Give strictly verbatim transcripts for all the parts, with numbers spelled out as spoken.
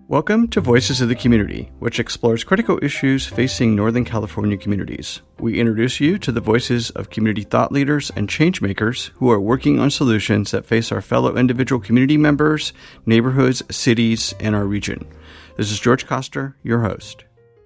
Welcome to Voices of the Community, which explores critical issues facing Northern California communities. We introduce you to the voices of community thought leaders and change makers who are working on solutions that face our fellow individual community members, neighborhoods, cities, and our region. This is George Koster, your host.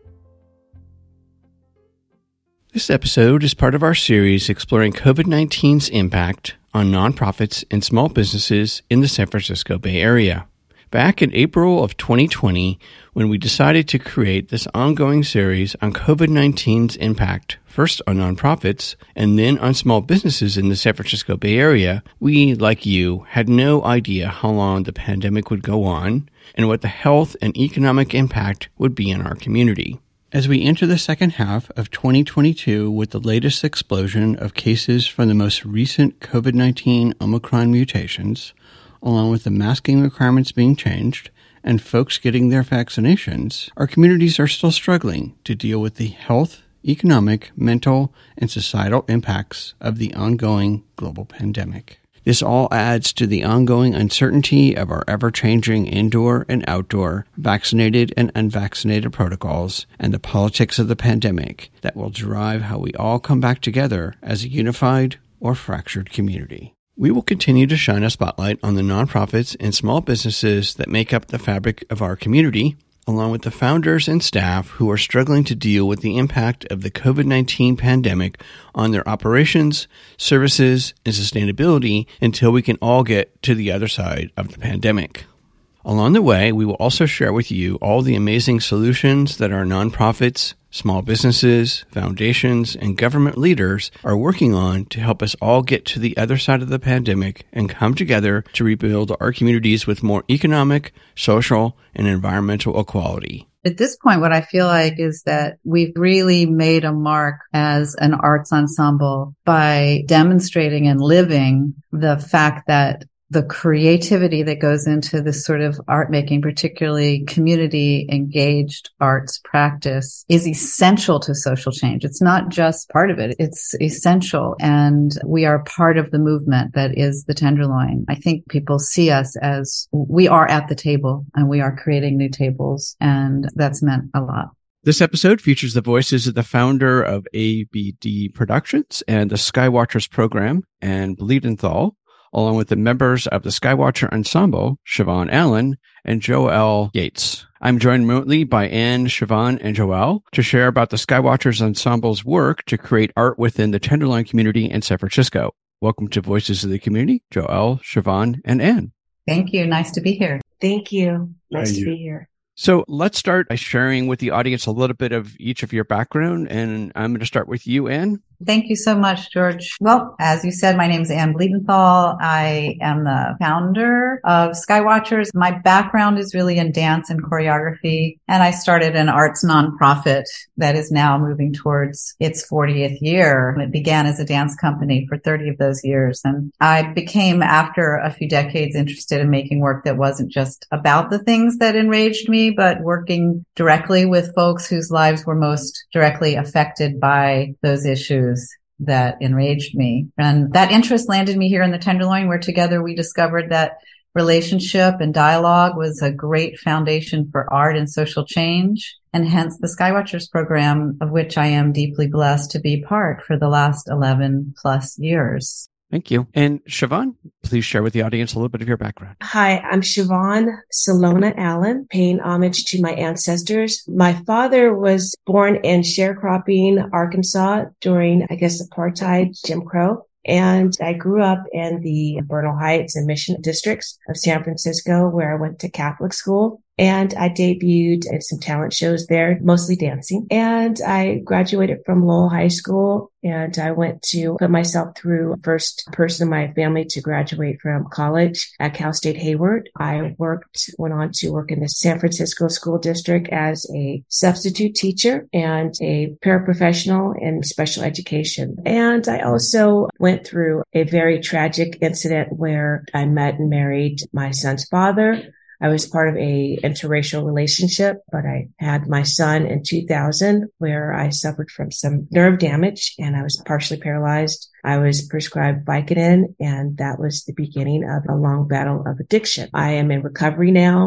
This episode is part of our series exploring covid nineteen's impact on nonprofits and small businesses in the San Francisco Bay Area. Back in April of twenty twenty, when we decided to create this ongoing series on covid nineteen's impact, first on nonprofits and then on small businesses in the San Francisco Bay Area, we, like you, had no idea how long the pandemic would go on and what the health and economic impact would be in our community. As we enter the second half of twenty twenty-two with the latest explosion of cases from the most recent covid nineteen Omicron mutations, along with the masking requirements being changed and folks getting their vaccinations, our communities are still struggling to deal with the health, economic, mental, and societal impacts of the ongoing global pandemic. This all adds to the ongoing uncertainty of our ever-changing indoor and outdoor, vaccinated and unvaccinated protocols, and the politics of the pandemic that will drive how we all come back together as a unified or fractured community. We will continue to shine a spotlight on the nonprofits and small businesses that make up the fabric of our community, along with the founders and staff who are struggling to deal with the impact of the covid nineteen pandemic on their operations, services, and sustainability until we can all get to the other side of the pandemic. Along the way, we will also share with you all the amazing solutions that our nonprofits, small businesses, foundations, and government leaders are working on to help us all get to the other side of the pandemic and come together to rebuild our communities with more economic, social, and environmental equality. At this point, what I feel like is that we've really made a mark as an arts ensemble by demonstrating and living the fact that the creativity that goes into this sort of art making, particularly community engaged arts practice, is essential to social change. It's not just part of it. It's essential. And we are part of the movement that is the Tenderloin. I think people see us as we are at the table and we are creating new tables. And that's meant a lot. This episode features the voices of the founder of A B D Productions and the Skywatchers program, Anne Bleedenthal, along with the members of the Skywatcher Ensemble, Siobhan Allen and Joelle Yates. I'm joined remotely by Anne, Siobhan, and Joelle to share about the Skywatchers Ensemble's work to create art within the Tenderloin community in San Francisco. Welcome to Voices of the Community, Joelle, Siobhan, and Anne. Thank you. Nice to be here. Thank you. Nice Thank to you. be here. So let's start by sharing with the audience a little bit of each of your background, and I'm going to start with you, Anne. Thank you so much, George. Well, as you said, my name is Anne Bleedenthal. I am the founder of Skywatchers. My background is really in dance and choreography, and I started an arts nonprofit that is now moving towards its fortieth year. It began as a dance company for thirty of those years, and I became, after a few decades, interested in making work that wasn't just about the things that enraged me, but working directly with folks whose lives were most directly affected by those issues that enraged me. And that interest landed me here in the Tenderloin, where together we discovered that relationship and dialogue was a great foundation for art and social change, and hence the Skywatchers program, of which I am deeply blessed to be part for the last eleven plus years. Thank you. And Siobhan, please share with the audience a little bit of your background. Hi, I'm Siobhan Salona Allen, paying homage to my ancestors. My father was born in sharecropping Arkansas during, I guess, apartheid, Jim Crow. And I grew up in the Bernal Heights and Mission districts of San Francisco, where I went to Catholic school. And I debuted at some talent shows there, mostly dancing. And I graduated from Lowell High School, and I went to put myself through first person in my family to graduate from college at Cal State Hayward. I worked, went on to work in the San Francisco School District as a substitute teacher and a paraprofessional in special education. And I also went through a very tragic incident where I met and married my son's father. I was part of a interracial relationship, but I had my son in two thousand where I suffered from some nerve damage and I was partially paralyzed. I was prescribed Vicodin, and that was the beginning of a long battle of addiction. I am in recovery now.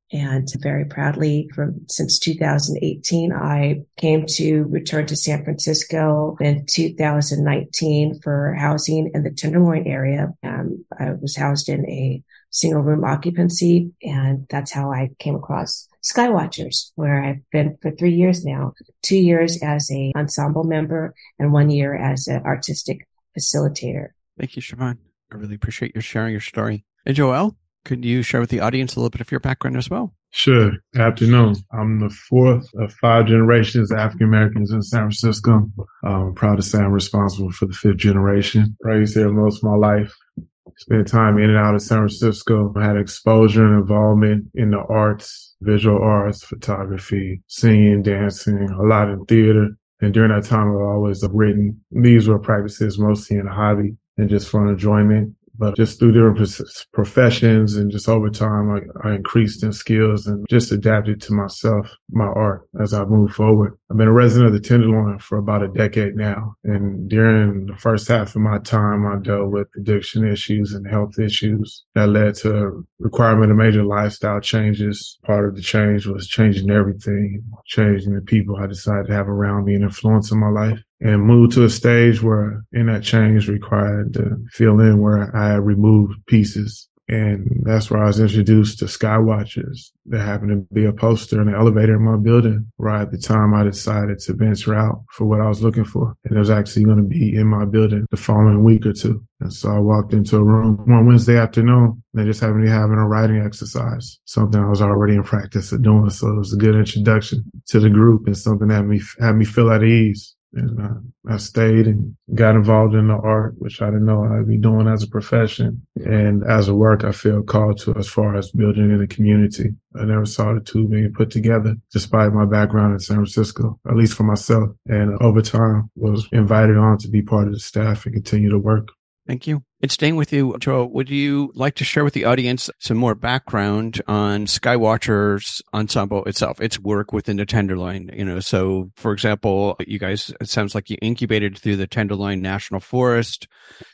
And very proudly, from since two thousand eighteen, I came to return to San Francisco in two thousand nineteen for housing in the Tenderloin area. Um, I was housed in a single room occupancy, and that's how I came across Skywatchers, where I've been for three years now, two years as a ensemble member and one year as an artistic facilitator. Thank you, Siobhan. I really appreciate your sharing your story. And Joel, could you share with the audience a little bit of your background as well? Sure. Afternoon. I'm the fourth of five generations of African Americans in San Francisco. I'm proud to say I'm responsible for the fifth generation. Raised here most of my life. Spent time in and out of San Francisco. I had exposure and involvement in the arts, visual arts, photography, singing, dancing, a lot in theater. And during that time, I've always written. These were practices mostly in a hobby and just for enjoyment. But just through different professions and just over time, I, I increased in skills and just adapted to myself, my art, as I move forward. I've been a resident of the Tenderloin for about a decade now. And during the first half of my time, I dealt with addiction issues and health issues that led to a requirement of major lifestyle changes. Part of the change was changing everything, changing the people I decided to have around me and influence in my life. And moved to a stage where in that change required to fill in where I had removed pieces. And that's where I was introduced to Skywatchers. There happened to be a poster in the elevator in my building right at the time I decided to venture out for what I was looking for. And it was actually going to be in my building the following week or two. And so I walked into a room one Wednesday afternoon. They just happened to be having a writing exercise, something I was already in practice of doing. So it was a good introduction to the group and something that had me, had me feel at ease. And uh, I stayed and got involved in the art, which I didn't know I'd be doing as a profession. And as a work, I feel called to as far as building in the community. I never saw the two being put together, despite my background in San Francisco, at least for myself. And over time, was invited on to be part of the staff and continue to work. Thank you. And staying with you, Joel, would you like to share with the audience some more background on Skywatchers Ensemble itself, its work within the Tenderloin? You know, so for example, you guys, it sounds like you incubated through the Tenderloin National Forest.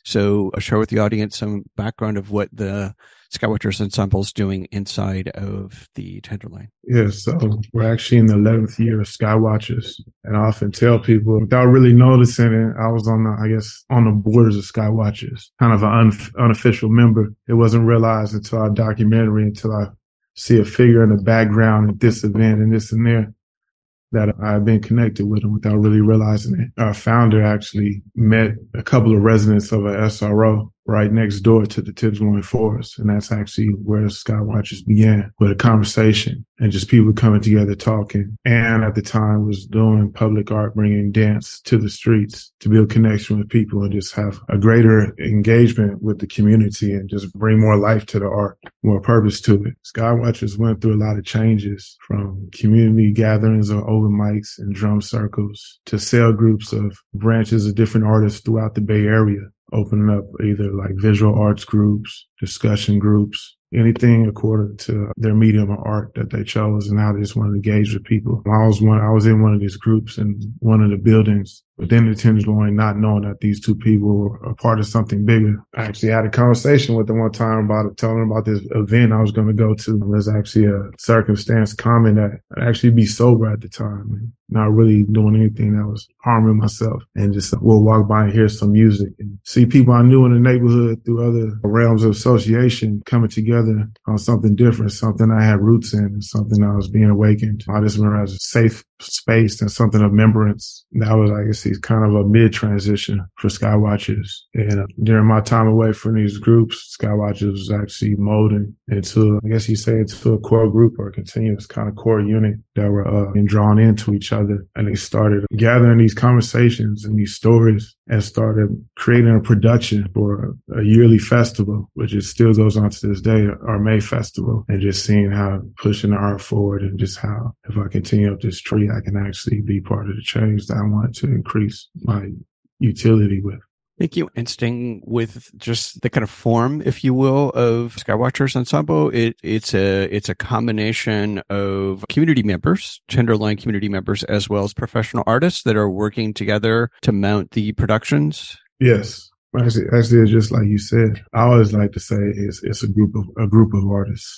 So share with the audience some background of what the Skywatchers Ensemble is doing inside of the Tenderloin. Yes, so we're actually in the eleventh year of Skywatchers. And I often tell people, without really noticing it, I was on the, I guess, on the borders of Skywatchers, kind of an un- unofficial member. It wasn't realized until our documentary, until I see a figure in the background at this event and this and there, that I've been connected with them without really realizing it. Our founder actually met a couple of residents of a S R O right next door to the Tenderloin Forest. And that's actually where Skywatchers began, with a conversation and just people coming together talking. And at the time was doing public art, bringing dance to the streets to build connection with people and just have a greater engagement with the community and just bring more life to the art, more purpose to it. Skywatchers went through a lot of changes, from community gatherings or open mics and drum circles to cell groups of branches of different artists throughout the Bay Area, opening up either like visual arts groups, discussion groups, anything according to their medium of art that they chose and how they just wanted to engage with people. I was one, I was in one of these groups in one of the buildings within the Tenderloin, not knowing that these two people were a part of something bigger. I actually had a conversation with them one time about it, telling them about this event I was going to go to. It was actually a circumstance common that I'd actually be sober at the time and not really doing anything that was harming myself, and just we'll walk by and hear some music and see people I knew in the neighborhood through other realms of association coming together on something different, something I had roots in, something I was being awakened. I just remember as a safe space and something of remembrance. That was, I guess, kind of a mid-transition for Skywatchers. And during my time away from these groups, Skywatchers was actually molding into, I guess you say, into a core group or a continuous kind of core unit that were uh, being drawn into each other. And they started gathering these conversations and these stories and started creating a production for a yearly festival, which it still goes on to this day, our May Festival, and just seeing how pushing the art forward and just how if I continue up this tree, I can actually be part of the change that I want to increase my utility with. Thank you. And staying with just the kind of form, if you will, of Skywatchers Ensemble, it, it's a it's a combination of community members, Tenderloin community members, as well as professional artists that are working together to mount the productions. Yes. Actually, actually, it's just like you said. I always like to say it's it's a group of a group of artists.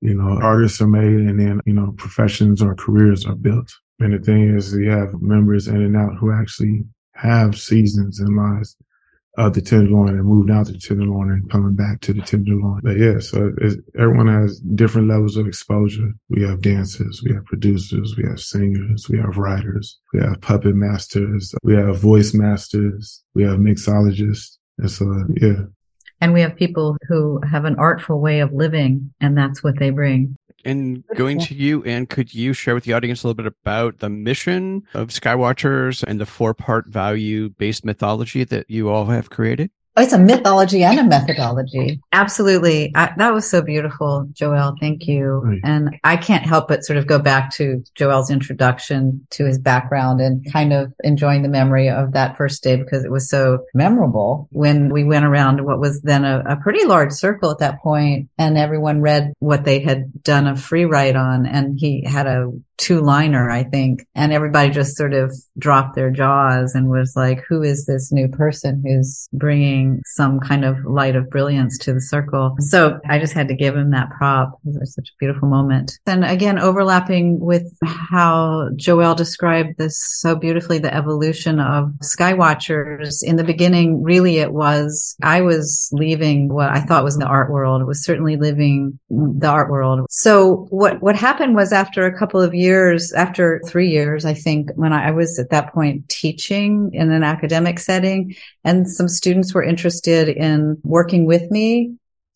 You know, artists are made and then, you know, professions or careers are built. And the thing is, you have members in and out who actually have seasons and lives of the Tenderloin and moved out to the Tenderloin and coming back to the Tenderloin. But yeah, so it's, everyone has different levels of exposure. We have dancers, we have producers, we have singers, we have writers, we have puppet masters, we have voice masters, we have mixologists. And so, yeah. And we have people who have an artful way of living, and that's what they bring. And going to you, Anne, could you share with the audience a little bit about the mission of Skywatchers and the four-part value-based mythology that you all have created? Oh, it's a mythology and a methodology. Absolutely. I, that was so beautiful, Joel. Thank you. Right. And I can't help but sort of go back to Joel's introduction to his background and kind of enjoying the memory of that first day because it was so memorable when we went around what was then a, a pretty large circle at that point, and everyone read what they had done a free write on, and he had a two-liner, I think, and everybody just sort of dropped their jaws and was like, who is this new person who's bringing some kind of light of brilliance to the circle? So I just had to give him that prop. It was such a beautiful moment. And again, overlapping with how Joel described this so beautifully, the evolution of Skywatchers. In the beginning, really it was, I was leaving what I thought was the art world. It was certainly living the art world. So what, what happened was after a couple of years, Years, after three years, I think, when I, I was at that point teaching in an academic setting, and some students were interested in working with me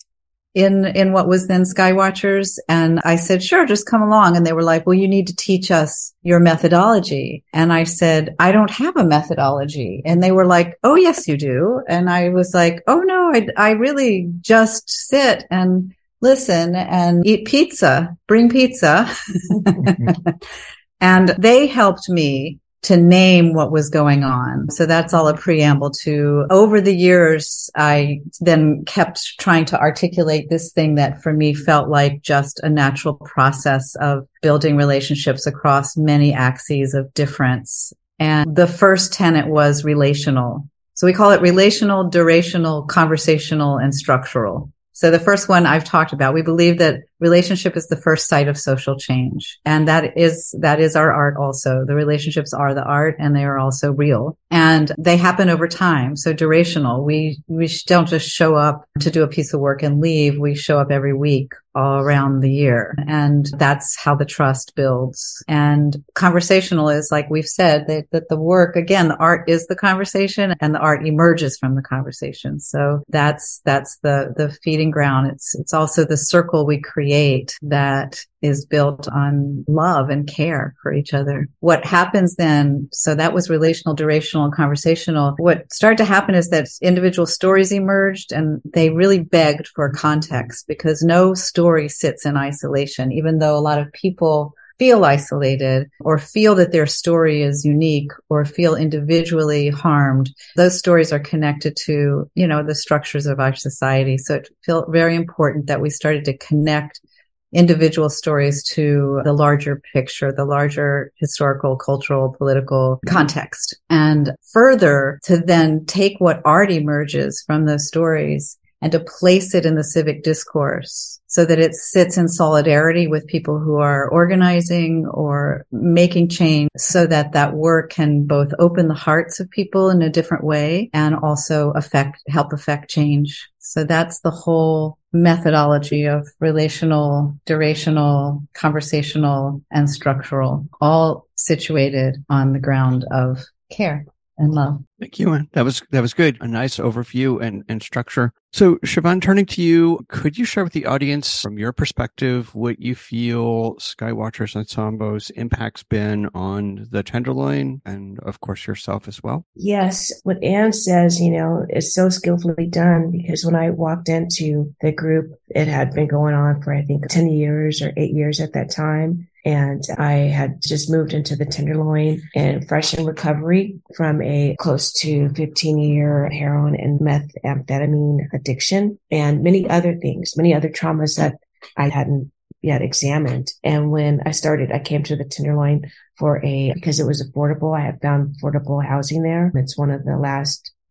in, in what was then Skywatchers. And I said, sure, just come along. And they were like, well, you need to teach us your methodology. And I said, I don't have a methodology. And they were like, oh, yes, you do. And I was like, oh, no, I, I really just sit and listen and eat pizza, bring pizza. And they helped me to name what was going on. So that's all a preamble to, over the years, I then kept trying to articulate this thing that for me felt like just a natural process of building relationships across many axes of difference. And the first tenet was relational. So we call it relational, durational, conversational, and structural. So the first one I've talked about, we believe that relationship is the first site of social change. And that is, that is our art also. The relationships are the art, and they are also real. And they happen over time. So durational. We, we don't just show up to do a piece of work and leave. We show up every week, all around the year. And that's how the trust builds. And conversational is, like we've said, that, that the work, again, the art is the conversation, and the art emerges from the conversation. So that's, that's the, the feeding ground. It's, it's also the circle we create that is built on love and care for each other. What happens then, so that was relational, durational, and conversational. What started to happen is that individual stories emerged, and they really begged for context, because no story sits in isolation, even though a lot of people feel isolated or feel that their story is unique or feel individually harmed. Those stories are connected to, you know, the structures of our society. So it felt very important that we started to connect individual stories to the larger picture, the larger historical, cultural, political context. And further, to then take what art emerges from those stories and to place it in the civic discourse so that it sits in solidarity with people who are organizing or making change, so that that work can both open the hearts of people in a different way and also affect, help affect change. So that's the whole methodology of relational, durational, conversational, and structural, all situated on the ground of care and love. Thank you, Anne. That was that was good. A nice overview and, and structure. So, Siobhan, turning to you, could you share with the audience, from your perspective, what you feel Skywatchers Ensemble's impact's been on the Tenderloin, and of course yourself as well? Yes, what Anne says, you know, is so skillfully done, because when I walked into the group, it had been going on for, I think, ten years or eight years at that time. And I had just moved into the Tenderloin and fresh in recovery from a close to fifteen year heroin and methamphetamine addiction and many other things, many other traumas that I hadn't yet examined. And when I started, I came to the Tenderloin for a, because it was affordable. I had found affordable housing there. It's one of the last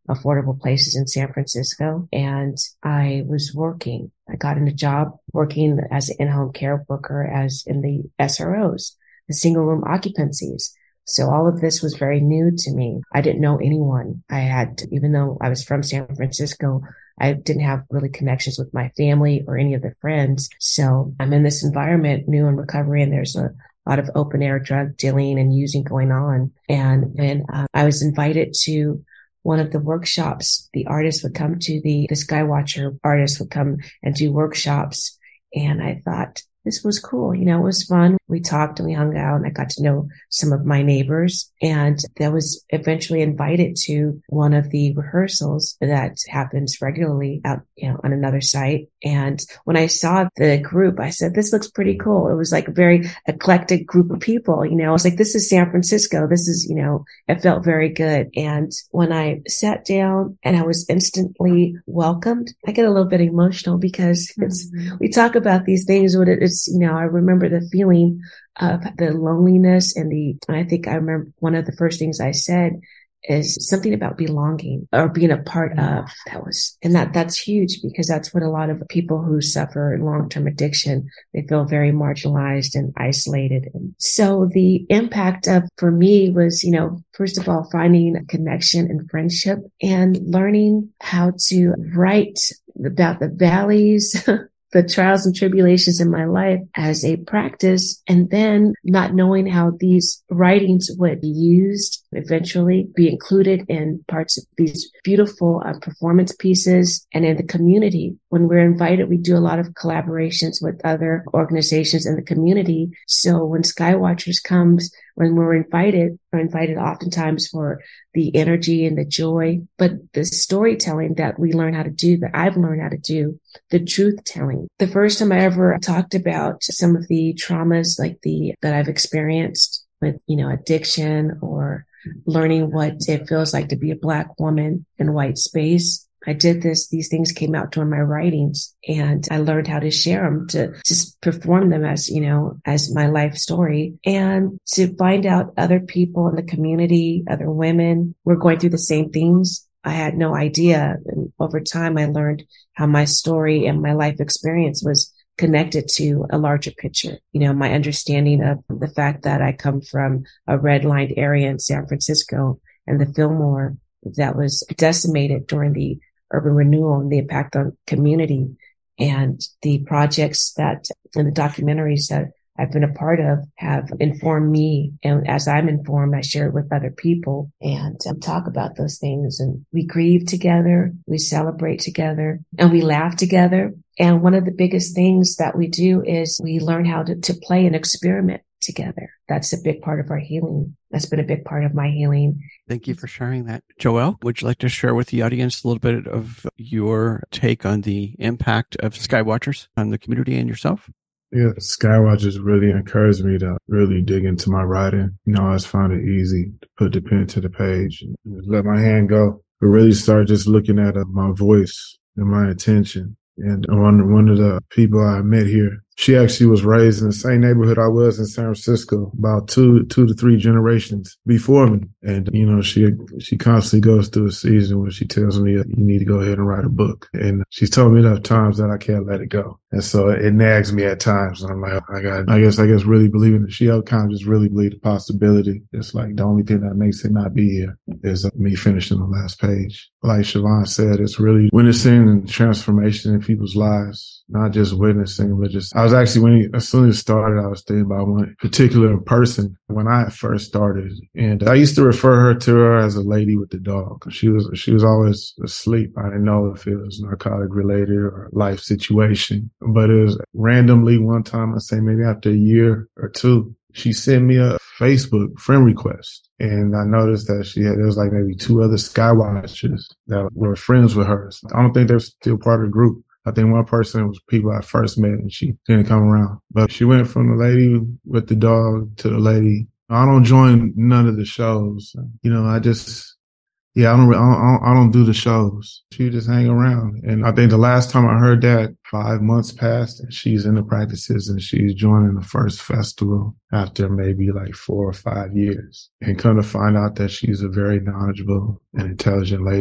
affordable places in San Francisco. And I was working. I got in a job working as an in-home care worker, as in the S R Os, the single room occupancies. So all of this was very new to me. I didn't know anyone. I had, even though I was from San Francisco, I didn't have really connections with my family or any of the friends. So I'm in this environment, new in recovery, and there's a lot of open air drug dealing and using going on. And then uh, I was invited to one of the workshops. The artists would come to the, the Skywatcher artists would come and do workshops. And I thought, this was cool. You know, it was fun. We talked and we hung out, and I got to know some of my neighbors. And I was eventually invited to one of the rehearsals that happens regularly out, you know, on another site. And when I saw the group, I said, this looks pretty cool. It was like a very eclectic group of people. You know, I was like, this is San Francisco. This is, you know, it felt very good. And when I sat down and I was instantly welcomed, I get a little bit emotional because it's, mm-hmm. we talk about these things, but it's, you know, I remember the feeling of the loneliness and the, and I think I remember one of the first things I said is something about belonging or being a part of. That was, and that, that's huge because that's what a lot of people who suffer long-term addiction, they feel very marginalized and isolated. And so the impact of, for me was, you know, first of all, finding a connection and friendship and learning how to write about the valleys, the trials and tribulations in my life as a practice, and then not knowing how these writings would be used, eventually be included in parts of these beautiful uh, performance pieces and in the community. When we're invited, we do a lot of collaborations with other organizations in the community. So when Skywatchers comes, when we're invited, we're invited oftentimes for the energy and the joy, but the storytelling that we learn how to do, that I've learned how to do, the truth telling. The first time I ever talked about some of the traumas like the, that I've experienced with, you know, addiction or learning what it feels like to be a Black woman in white space, I did this, these things came out during my writings, and I learned how to share them, to just perform them as, you know, as my life story, and to find out other people in the community, other women were going through the same things. I had no idea. And over time, I learned how my story and my life experience was connected to a larger picture. You know, my understanding of the fact that I come from a red-lined area in San Francisco and the Fillmore that was decimated during the urban renewal and the impact on community, and the projects that and the documentaries that I've been a part of have informed me. And as I'm informed, I share it with other people and um, talk about those things. And we grieve together, we celebrate together, and we laugh together. And one of the biggest things that we do is we learn how to, to play and experiment together. That's a big part of our healing. That's been a big part of my healing. Thank you for sharing that. Joelle, would you like to share with the audience a little bit of your take on the impact of Skywatchers on the community and yourself? Yeah, Skywatchers really encouraged me to really dig into my writing. You know, I always found it easy to put the pen to the page and let my hand go, but really start just looking at uh, my voice and my intention. And one, one of the people I met here, she actually was raised in the same neighborhood I was in San Francisco, about two, two to three generations before me. And, you know, she, she constantly goes through a season where she tells me, you need to go ahead and write a book. And she's told me enough times that I can't let it go. And so it nags me at times. And I'm like, I got, I guess, I guess really believing it. She kind of just really believe the possibility. It's like the only thing that makes it not be here is me finishing the last page. Like Siobhan said, it's really witnessing transformation in people's lives, not just witnessing, but just, I was actually, when he, as soon as it started, I was thinking about one particular person when I first started. And I used to refer her to her as a lady with the dog. She was, she was always asleep. I didn't know if it was narcotic related or life situation, but it was randomly one time, I say maybe after a year or two, she sent me a Facebook friend request. And I noticed that she had, there was like maybe two other Skywatchers that were friends with her. I don't think they're still part of the group. I think one person was people I first met and she didn't come around. But she went from the lady with the dog to the lady. I don't join none of the shows. You know, I just, yeah, I don't, I don't, I don't do the shows. She just hang around. And I think the last time I heard that, five months passed and she's in the practices and she's joining the first festival after maybe like four or five years. And come to find out that she's a very knowledgeable and intelligent lady.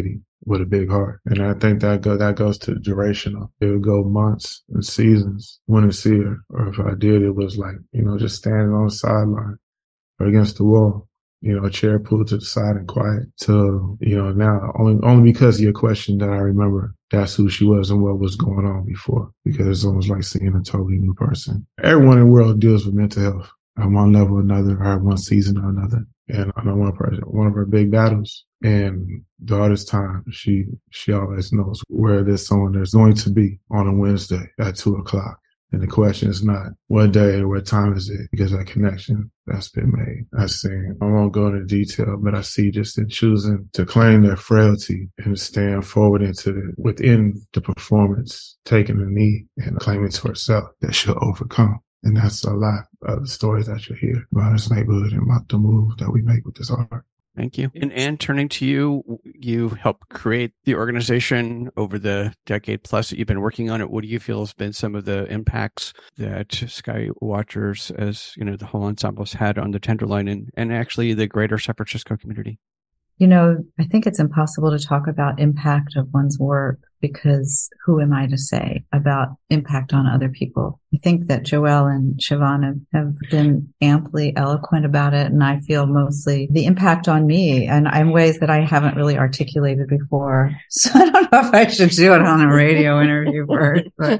with a big heart. And I think that go, that goes to the durational. It would go months and seasons, wouldn't see her. Or if I did, it was like, you know, just standing on the sideline or against the wall, you know, a chair pulled to the side and quiet. So, you know, now only, only because of your question that I remember that's who she was and what was going on before, because it's almost like seeing a totally new person. Everyone in the world deals with mental health at one level or another, or one season or another. And I know one person, one of her big battles, and the hardest time, she she always knows where there's someone there's going to be on a Wednesday at two o'clock. And the question is not what day or what time is it, because that connection that's been made. I see, I won't go into detail, but I see just in choosing to claim their frailty and stand forward into the, within the performance, taking the knee and claiming to herself that she'll overcome. And that's a lot of the stories that you hear about this neighborhood and about the move that we make with this art. Thank you. And Anne, turning to you, you helped create the organization over the decade plus that you've been working on it. What do you feel has been some of the impacts that Sky Watchers, as you know, the whole ensemble has had on the Tenderloin and, and actually the greater San Francisco community? You know, I think it's impossible to talk about impact of one's work because who am I to say about impact on other people? I think that Joelle and Siobhan have, have been amply eloquent about it, and I feel mostly the impact on me and in ways that I haven't really articulated before. So I don't know if I should do it on a radio interview first, but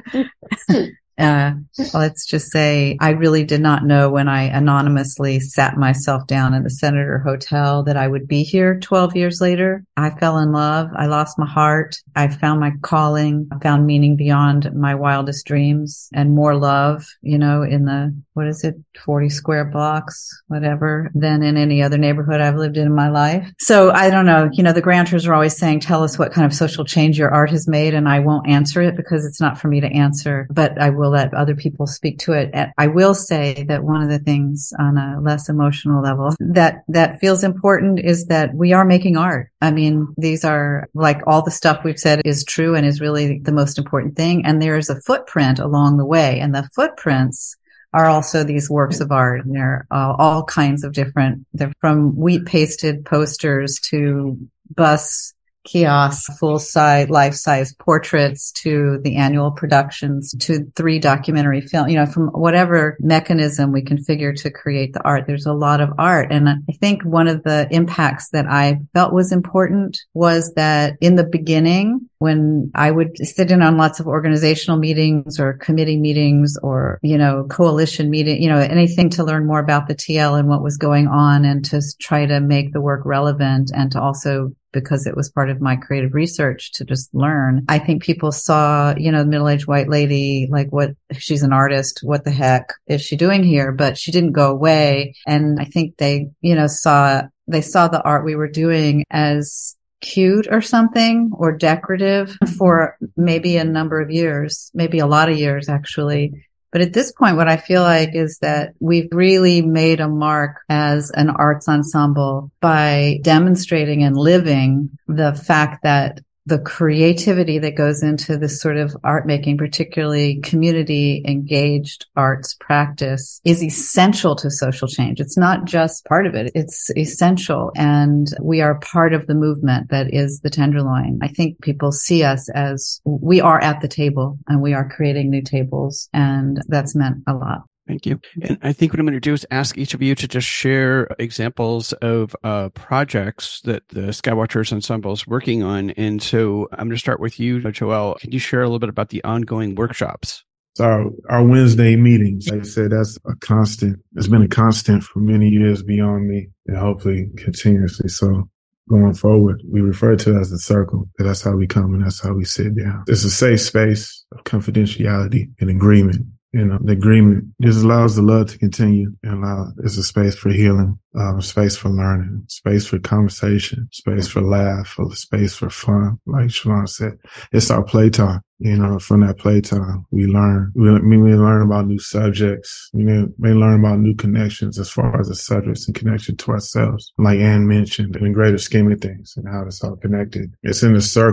Uh, let's just say I really did not know when I anonymously sat myself down in the Senator Hotel that I would be here twelve years later. I fell in love. I lost my heart. I found my calling. I found meaning beyond my wildest dreams and more love, you know, in the, what is it, forty square blocks, whatever, than in any other neighborhood I've lived in in my life. So I don't know, you know, the grantors are always saying, tell us what kind of social change your art has made. And I won't answer it because it's not for me to answer, but I will let other people speak to it. And I will say that one of the things on a less emotional level that, that feels important is that we are making art. I mean, these are like all the stuff we've said is true and is really the most important thing. And there is a footprint along the way, and the footprints are also these works of art. And they're uh, all kinds of different, they're from wheat pasted posters to bus kiosks, full-size, life-size portraits to the annual productions to three documentary film, you know, from whatever mechanism we can figure to create the art. There's a lot of art. And I think one of the impacts that I felt was important was that in the beginning, when I would sit in on lots of organizational meetings or committee meetings or, you know, coalition meeting, you know, anything to learn more about the T L and what was going on and to try to make the work relevant and to also, because it was part of my creative research, to just learn. I think people saw, you know, the middle-aged white lady, like what, she's an artist, what the heck is she doing here? But she didn't go away. And I think they, you know, saw, they saw the art we were doing as cute or something or decorative for maybe a number of years, maybe a lot of years actually. But at this point, what I feel like is that we've really made a mark as an arts ensemble by demonstrating and living the fact that the creativity that goes into this sort of art making, particularly community engaged arts practice, is essential to social change. It's not just part of it. It's essential. And we are part of the movement that is the Tenderloin. I think people see us as we are at the table and we are creating new tables. And that's meant a lot. Thank you. And I think what I'm going to do is ask each of you to just share examples of uh, projects that the Skywatchers Ensemble is working on. And so I'm going to start with you, Joelle. Can you share a little bit about the ongoing workshops? So our, our Wednesday meetings, like I said, that's a constant. It's been a constant for many years beyond me and hopefully continuously. So going forward, we refer to it as the circle. That's how we come and that's how we sit down. It's a safe space of confidentiality and agreement. You know, the agreement just allows the love to continue and allow, it's a space for healing, um, space for learning, space for conversation, space for laugh, or space for fun. Like Siobhan said, it's our playtime. You know, from that playtime, we learn. We, we may learn about new subjects. We may, may learn about new connections as far as the subjects and connection to ourselves. Like Anne mentioned, in the greater scheme of things and how it's all connected. It's in a circle.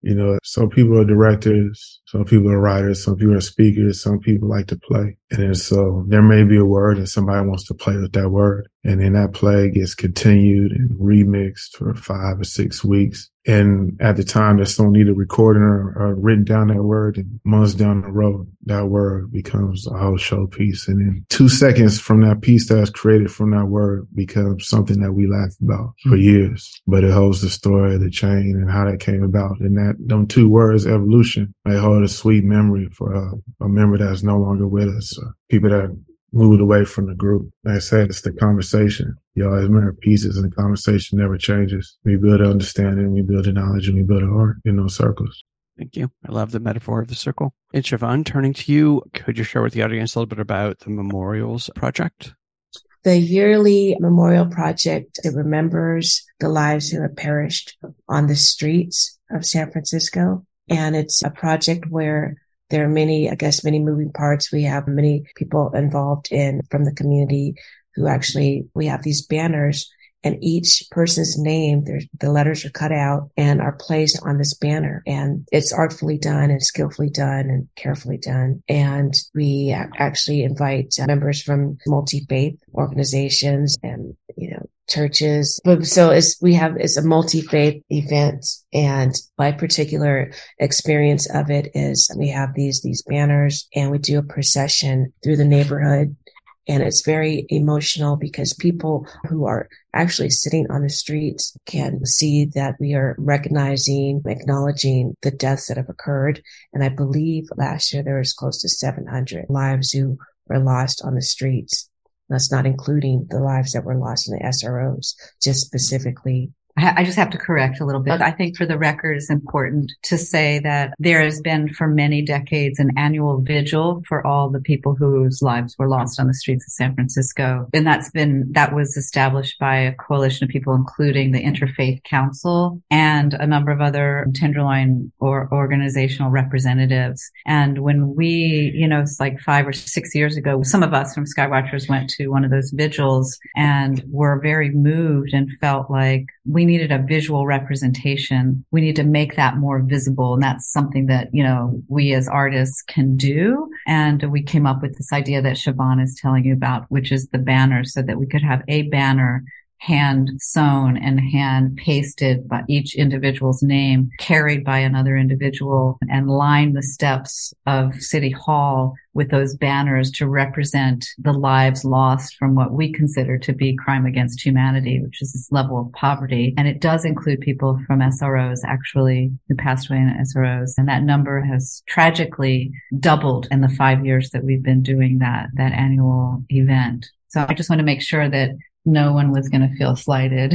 You know, some people are directors, some people are writers, some people are speakers, some people like to play. And then so there may be a word and somebody wants to play with that word. And then that play gets continued and remixed for five or six weeks. And at the time that someone needed recording or, or written down that word, and months down the road, that word becomes a whole show piece. And then two seconds from that piece that's created from that word becomes something that we laugh about for years. But it holds the story of the chain and how that came about. And that them two words, evolution, may hold a sweet memory for a, a member that's no longer with us. Uh, people that moved away from the group. Like I said, it's the conversation. You always remember pieces and the conversation never changes. We build an understanding, we build a knowledge, and we build an art in those circles. Thank you. I love the metaphor of the circle. And Siobhan, turning to you, could you share with the audience a little bit about the Memorials Project? The yearly memorial project, it remembers the lives who have perished on the streets of San Francisco. And it's a project where there are many, I guess, many moving parts. We have many people involved in from the community who actually, we have these banners, and each person's name, the letters are cut out and are placed on this banner. And it's artfully done and skillfully done and carefully done. And we actually invite members from multi-faith organizations and, you know, churches. But so it's, we have, it's a multi-faith event. And my particular experience of it is we have these, these banners and we do a procession through the neighborhood. And it's very emotional because people who are actually sitting on the streets can see that we are recognizing, acknowledging the deaths that have occurred. And I believe last year there was close to seven hundred lives who were lost on the streets. That's not including the lives that were lost in the S R Os, just specifically. I just have to correct a little bit. I think for the record, it's important to say that there has been for many decades an annual vigil for all the people whose lives were lost on the streets of San Francisco. And that's been, that was established by a coalition of people, including the Interfaith Council and a number of other Tenderloin or organizational representatives. And when we, you know, it's like five or six years ago, some of us from Skywatchers went to one of those vigils and were very moved and felt like we needed a visual representation. We need to make that more visible. And that's something that, you know, we as artists can do. And we came up with this idea that Siobhan is telling you about, which is the banner, so that we could have a banner hand sewn and hand pasted by each individual's name, carried by another individual, and line the steps of City Hall with those banners to represent the lives lost from what we consider to be crime against humanity, which is this level of poverty. And it does include people from S R Os, actually, who passed away in S R Os. And that number has tragically doubled in the five years that we've been doing that, that annual event. So I just want to make sure that no one was going to feel slighted.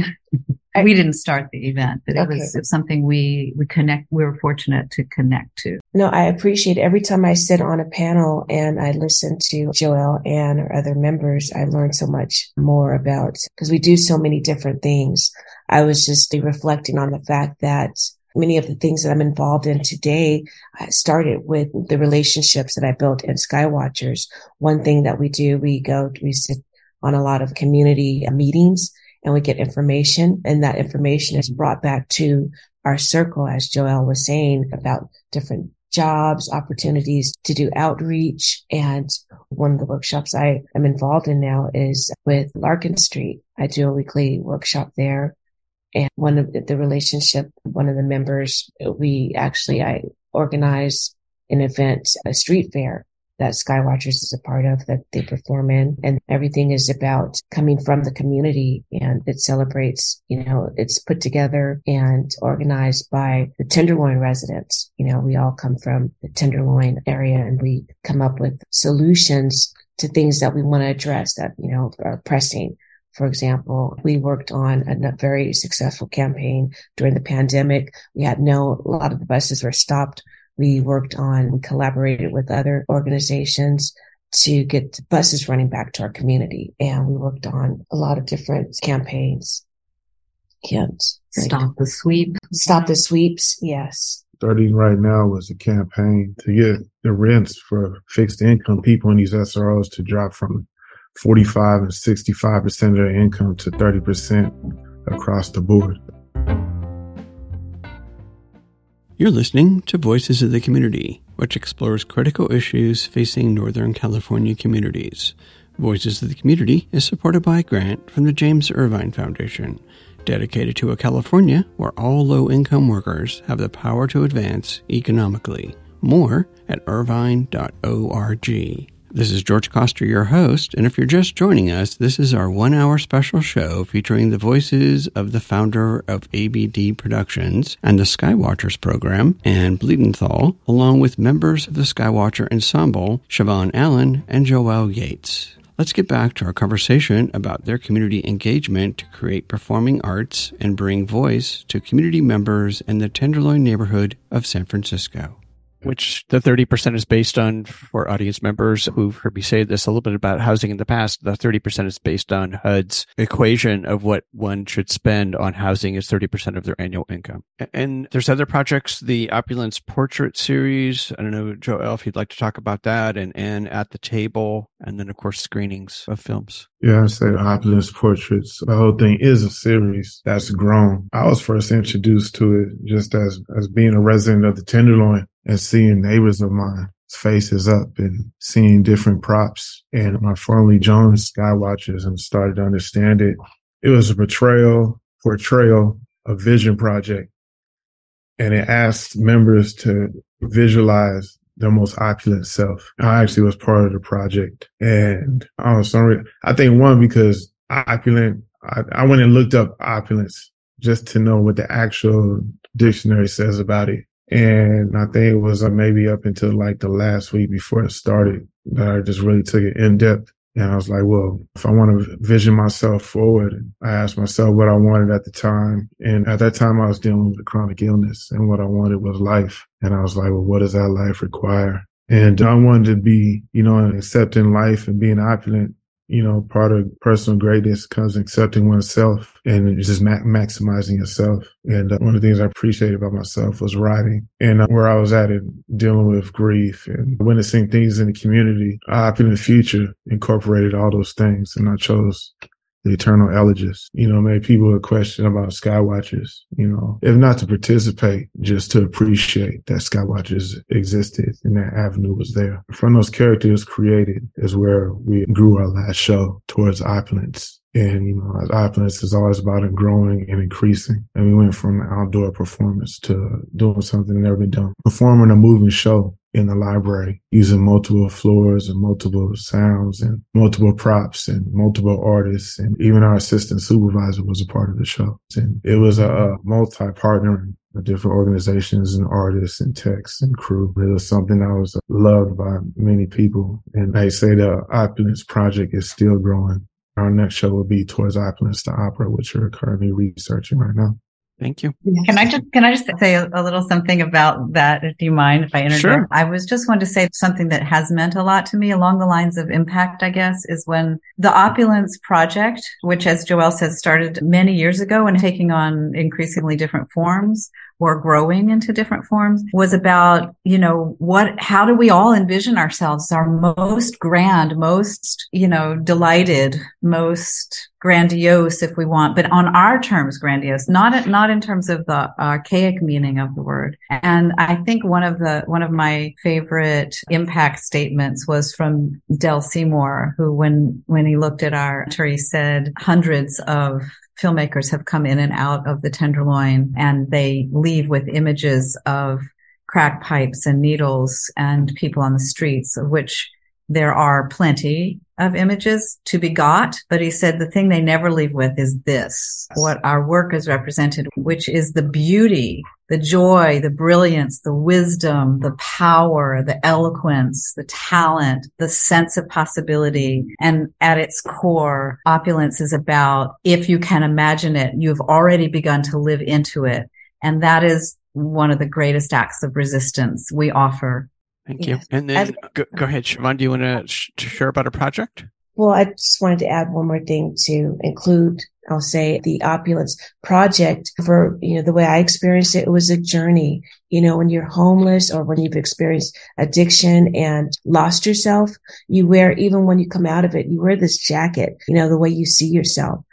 We didn't start the event, but it okay. was, it was something we, we connect, we were fortunate to connect to. No, I appreciate every time I sit on a panel and I listen to Joelle, Ann, or other members, I learn so much more about, because we do so many different things. I was just reflecting on the fact that many of the things that I'm involved in today, I started with the relationships that I built in Skywatchers. One thing that we do, we go, we sit on a lot of community meetings and we get information, and that information is brought back to our circle, as Joelle was saying, about different jobs, opportunities to do outreach. And one of the workshops I am involved in now is with Larkin Street. I do a weekly workshop there. And one of the, the relationship, one of the members, we actually, I organize an event, a street fair that Skywatchers is a part of, that they perform in. And everything is about coming from the community, and it celebrates, you know, it's put together and organized by the Tenderloin residents. You know, we all come from the Tenderloin area and we come up with solutions to things that we want to address that, you know, are pressing. For example, we worked on a very successful campaign during the pandemic. We had no, a lot of the buses were stopped. We worked on, we collaborated with other organizations to get buses running back to our community. And we worked on a lot of different campaigns. And Stop the sweep. Stop the sweeps. Yes. Starting right now was a campaign to get the rents for fixed income people in these S R Os to drop from forty-five and sixty-five percent of their income to thirty percent across the board. You're listening to Voices of the Community, which explores critical issues facing Northern California communities. Voices of the Community is supported by a grant from the James Irvine Foundation, dedicated to a California where all low-income workers have the power to advance economically. More at irvine dot org. This is George Coster, your host, and if you're just joining us, this is our one-hour special show featuring the voices of the founder of A B D Productions and the Skywatchers program, Ann Bleedenthal, along with members of the Skywatcher Ensemble, Siobhan Allen and Joelle Yates. Let's get back to our conversation about their community engagement to create performing arts and bring voice to community members in the Tenderloin neighborhood of San Francisco. Which the thirty percent is based on, for audience members who've heard me say this a little bit about housing in the past, the thirty percent is based on H U D's equation of what one should spend on housing is thirty percent of their annual income. And there's other projects, the Opulence Portrait Series. I don't know, Joelle, if you'd like to talk about that, and Anne at the Table, and then, of course, screenings of films. Yeah, I say Opulence Portraits. The whole thing is a series that's grown. I was first introduced to it just as, as being a resident of the Tenderloin and seeing neighbors of mine faces up and seeing different props. And I formally joined Skywatchers and started to understand it. It was a portrayal, portrayal, a vision project. And it asked members to visualize their most opulent self. I actually was part of the project. And I was sorry. I think one, because opulent, I, I went and looked up opulence just to know what the actual dictionary says about it. And I think it was uh, maybe up until like the last week before it started that I just really took it in depth. And I was like, well, if I want to vision myself forward, I asked myself what I wanted at the time. And at that time I was dealing with a chronic illness, and what I wanted was life. And I was like, well, what does that life require? And I wanted to be, you know, accepting life and being opulent. You know, part of personal greatness comes accepting oneself and just ma- maximizing yourself. And uh, one of the things I appreciated about myself was writing, and uh, where I was at in dealing with grief and witnessing things in the community. Opulent Future incorporated all those things, and I chose the Eternal Elegies. You know, made people a question about Skywatchers, you know, if not to participate, just to appreciate that Skywatchers existed and that avenue was there. From those characters created is where we grew our last show towards opulence. And, you know, opulence is always about it growing and increasing. And we went from outdoor performance to doing something that never been done. Performing a moving show in the library, using multiple floors and multiple sounds and multiple props and multiple artists. And even our assistant supervisor was a part of the show. And it was a, a multi-partnering of different organizations and artists and techs and crew. It was something that was loved by many people. And they say the Opulence Project is still growing. Our next show will be Towards Opulence, the opera, which we're currently researching right now. Thank you. Can I just can I just say a, a little something about that? Do you mind if I interject? Sure. I was just going to say something that has meant a lot to me along the lines of impact, I guess, is when the Opulence Project, which, as Joelle says, started many years ago and taking on increasingly different forms, or growing into different forms, was about, you know, what, how do we all envision ourselves, our most grand, most, you know, delighted, most grandiose, if we want, but on our terms, grandiose, not, not in terms of the archaic meaning of the word. And I think one of the, one of my favorite impact statements was from Del Seymour, who, when, when he looked at our tour, he said hundreds of filmmakers have come in and out of the Tenderloin, and they leave with images of crack pipes and needles and people on the streets, of which there are plenty of images to be got. But he said the thing they never leave with is this, what our work is represented, which is the beauty, the joy, the brilliance, the wisdom, the power, the eloquence, the talent, the sense of possibility. And at its core, opulence is about, if you can imagine it, you've already begun to live into it. And that is one of the greatest acts of resistance we offer. Thank Yes. you. And then go, go ahead, Siobhan, do you want to sh- share about a project? Well, I just wanted to add one more thing to include, I'll say, the Opulence Project. For, you know, the way I experienced it, it was a journey. You know, when you're homeless or when you've experienced addiction and lost yourself, you wear, even when you come out of it, you wear this jacket, you know, the way you see yourself.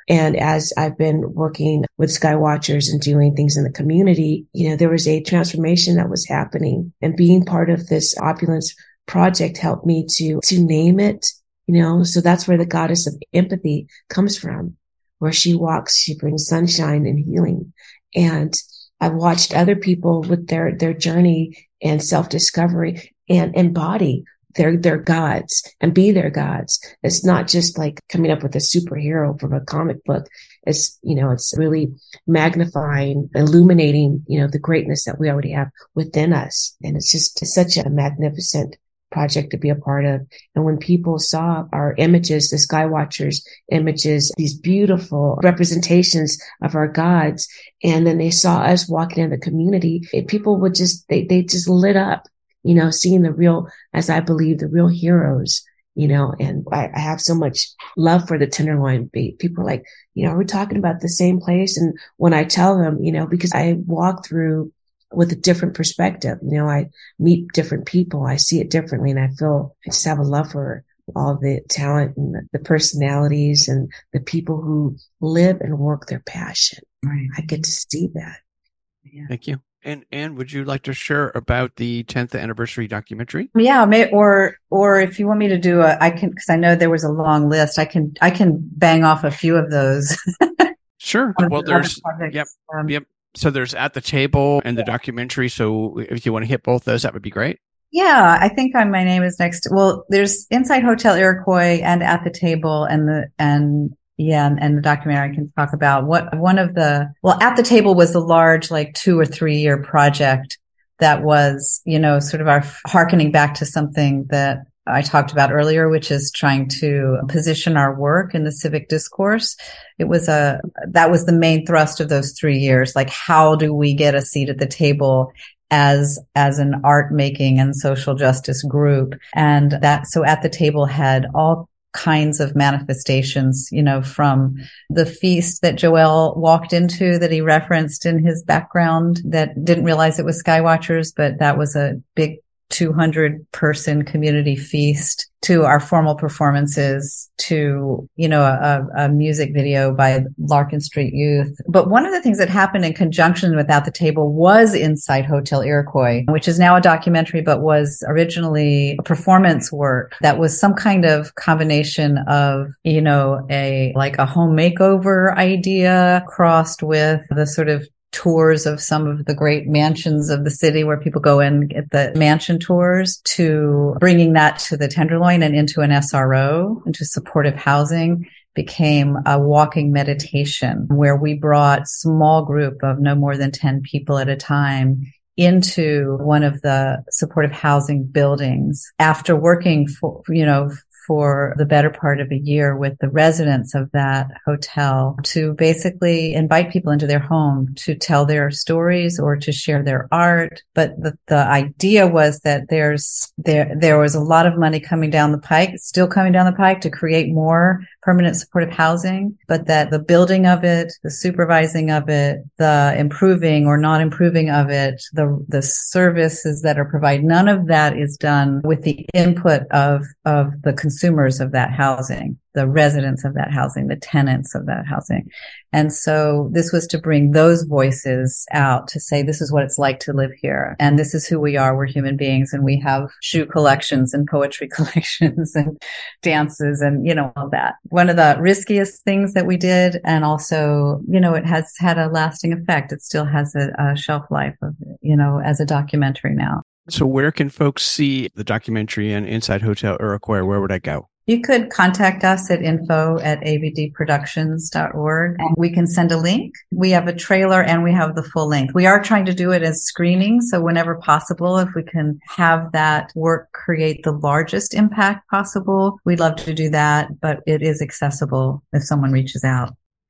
And as I've been working with Skywatchers and doing things in the community, you know, there was a transformation that was happening, and being part of this Opulence project helped me to, to name it, you know, so that's where the goddess of empathy comes from. Where she walks, she brings sunshine and healing. And I've watched other people with their, their journey and self-discovery and embody their, their gods and be their gods. It's not just like coming up with a superhero from a comic book. It's, you know, it's really magnifying, illuminating, you know, the greatness that we already have within us. And it's just it's such a magnificent project to be a part of. And when people saw our images, the Skywatchers images, these beautiful representations of our gods, and then they saw us walking in the community, it, people would just, they, they just lit up, you know, seeing the real, as I believe, the real heroes, you know, and I, I have so much love for the Tenderloin Beat. People are like, you know, are we talking about the same place? And when I tell them, you know, because I walk through with a different perspective. You know, I meet different people. I see it differently, and I feel I just have a love for all the talent and the, the personalities and the people who live and work their passion. Right. I get to see that. Yeah. Thank you. And and would you like to share about the tenth anniversary documentary? Yeah, may, or or if you want me to do a, I can, because I know there was a long list. I can I can bang off a few of those. Sure. Well, there's yep um, yep. So there's At the Table and the documentary. So if you want to hit both those, that would be great. Yeah, I think I'm, my name is next. Well, there's Inside Hotel Iroquois and At the Table, and the and yeah, and, and the documentary I can talk about. What one of the well, At the Table was the large, like two or three year project that was, you know, sort of our hearkening back to something that I talked about earlier, which is trying to position our work in the civic discourse. It was a, that was the main thrust of those three years. Like, how do we get a seat at the table as, as an art making and social justice group? And that, so At the Table had all kinds of manifestations, you know, from the feast that Joel walked into that he referenced in his background that didn't realize it was Skywatchers, but that was a big two hundred person community feast, to our formal performances, to, you know, a, a music video by Larkin Street Youth. But one of the things that happened in conjunction with At the Table was Inside Hotel Iroquois, which is now a documentary, but was originally a performance work that was some kind of combination of, you know, a, like a home makeover idea crossed with the sort of tours of some of the great mansions of the city where people go in, get the mansion tours, to bringing that to the Tenderloin and into an S R O, into supportive housing, became a walking meditation where we brought small group of no more than ten people at a time into one of the supportive housing buildings after working for, you know, for the better part of a year with the residents of that hotel, to basically invite people into their home to tell their stories or to share their art. But the, the idea was that there's, there, there was a lot of money coming down the pike, still coming down the pike, to create more permanent supportive housing, but that the building of it, the supervising of it, the improving or not improving of it, the, the services that are provided, none of that is done with the input of, of the consumers of that housing, the residents of that housing, the tenants of that housing. And so this was to bring those voices out to say, this is what it's like to live here. And this is who we are. We're human beings, and we have shoe collections and poetry collections and dances and, you know, all that. One of the riskiest things that we did. And also, you know, it has had a lasting effect. It still has a, a shelf life of, you know, as a documentary now. So where can folks see the documentary and Inside Hotel Iroquois? Where would I go? You could contact us at info at a b d productions dot org, and we can send a link. We have a trailer and we have the full length. We are trying to do it as screening, so whenever possible, if we can have that work create the largest impact possible, we'd love to do that, but it is accessible if someone reaches out.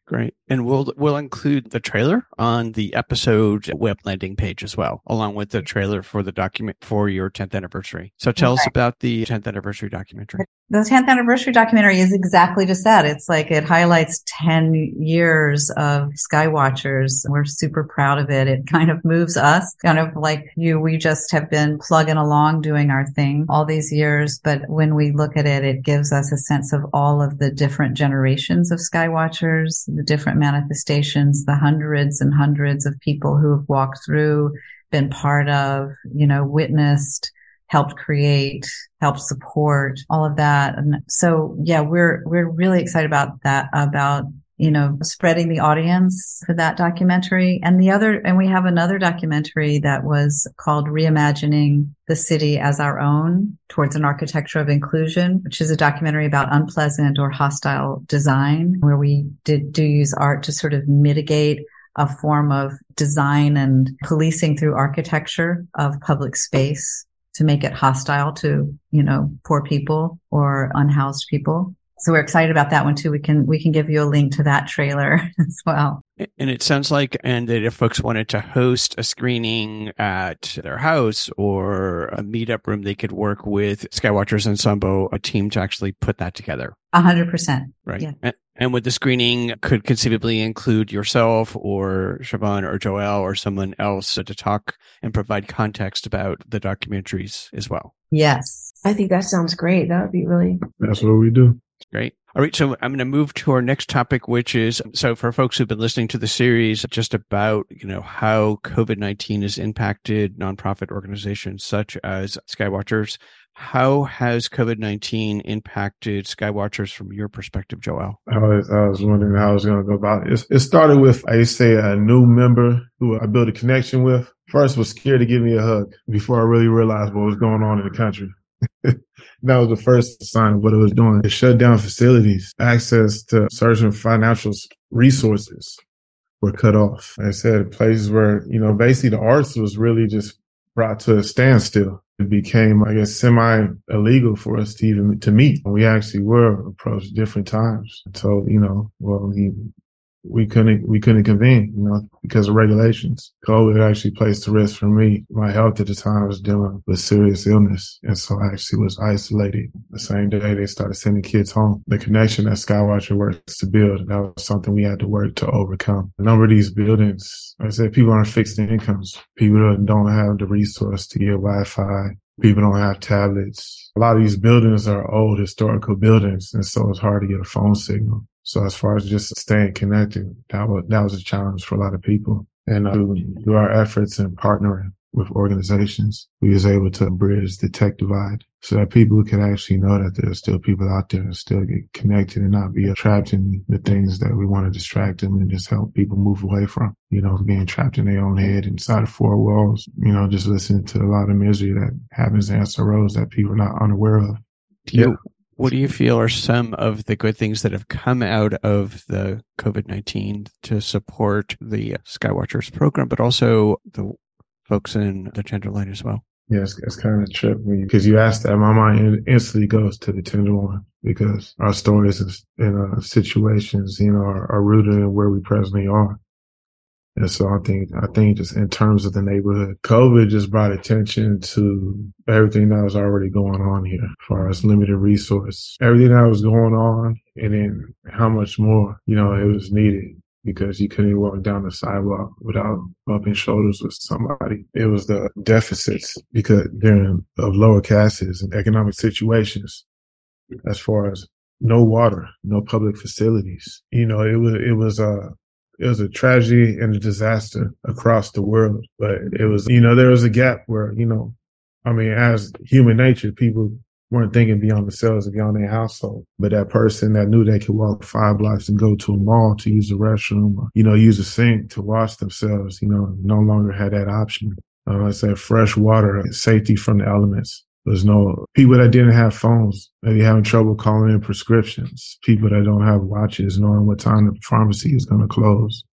Great. And we'll we'll include the trailer on the episode web landing page as well, along with the trailer for the document for your tenth anniversary. So tell okay. us about the tenth anniversary documentary. The tenth anniversary documentary is exactly just that. It's like it highlights ten years of Skywatchers. We're super proud of it. It kind of moves us, kind of like you. We just have been plugging along doing our thing all these years. But when we look at it, it gives us a sense of all of the different generations of Skywatchers, the different manifestations, the hundreds and hundreds of people who have walked through, been part of, you know, witnessed, helped create, helped support, all of that. And so, yeah, we're, we're really excited about that, about, you know, spreading the audience for that documentary. And the other, and we have another documentary that was called Reimagining the City as Our Own Towards an Architecture of Inclusion, which is a documentary about unpleasant or hostile design, where we did do use art to sort of mitigate a form of design and policing through architecture of public space to make it hostile to, you know, poor people or unhoused people. So we're excited about that one too. We can, we can give you a link to that trailer as well. And it sounds like, and that if folks wanted to host a screening at their house or a meetup room, they could work with Skywatchers Ensemble, a team to actually put that together. A hundred percent. Right. Yeah. And, and with the screening could conceivably include yourself or Siobhan or Joelle or someone else to talk and provide context about the documentaries as well. Yes. I think that sounds great. That would be really. That's what we do. Great. All right. So I'm going to move to our next topic, which is, so for folks who've been listening to the series just about, you know, how COVID nineteen has impacted nonprofit organizations such as Skywatchers, how has COVID nineteen impacted Skywatchers from your perspective, Joelle? I was, I was wondering how I was going to go about it. It started with, I used to say, a new member who I built a connection with. First was scared to give me a hug before I really realized what was going on in the country. That was the first sign of what it was doing. It shut down facilities. Access to certain financial resources were cut off. Like I said, places where, you know, basically the arts was really just brought to a standstill. It became, I guess, semi-illegal for us to even to meet. We actually were approached different times. So, you know, well, we, we couldn't, we couldn't convene, you know, because of regulations. COVID actually placed a risk for me. My health at the time was dealing with serious illness. And so I actually was isolated. The same day they started sending kids home. The connection that Skywatcher works to build, that was something we had to work to overcome. A number of these buildings, like I said, people aren't fixed incomes. People don't have the resource to get Wi-Fi. People don't have tablets. A lot of these buildings are old historical buildings. And so it's hard to get a phone signal. So as far as just staying connected, that was, that was a challenge for a lot of people. And uh, through our efforts and partnering with organizations, we was able to bridge the tech divide so that people could actually know that there's still people out there that still get connected and not be trapped in the things that we want to distract them and just help people move away from, you know, being trapped in their own head inside of four walls, you know, just listening to a lot of misery that happens in S R Os that people are not unaware of. Yeah. What do you feel are some of the good things that have come out of the COVID nineteen to support the Skywatchers program, but also the folks in the Tenderloin as well? Yes, it's kind of trippy because you asked that. My mind instantly goes to the Tenderloin because our stories and uh, situations, you know, are, are rooted in where we presently are. And so I think, I think just in terms of the neighborhood, COVID just brought attention to everything that was already going on here as far as limited resource, everything that was going on, and then how much more, you know, it was needed because you couldn't even walk down the sidewalk without bumping shoulders with somebody. It was the deficits because during of lower castes and economic situations as far as no water, no public facilities. You know, it was, it was, uh, It was a tragedy and a disaster across the world. But it was, you know, there was a gap where, you know, I mean, as human nature, people weren't thinking beyond themselves and beyond their household. But that person that knew they could walk five blocks and go to a mall to use the restroom, or, you know, use a sink to wash themselves, you know, no longer had that option. Uh, I said fresh water, safety from the elements. There's no people that didn't have phones, maybe having trouble calling in prescriptions, people that don't have watches, knowing what time the pharmacy is going to close.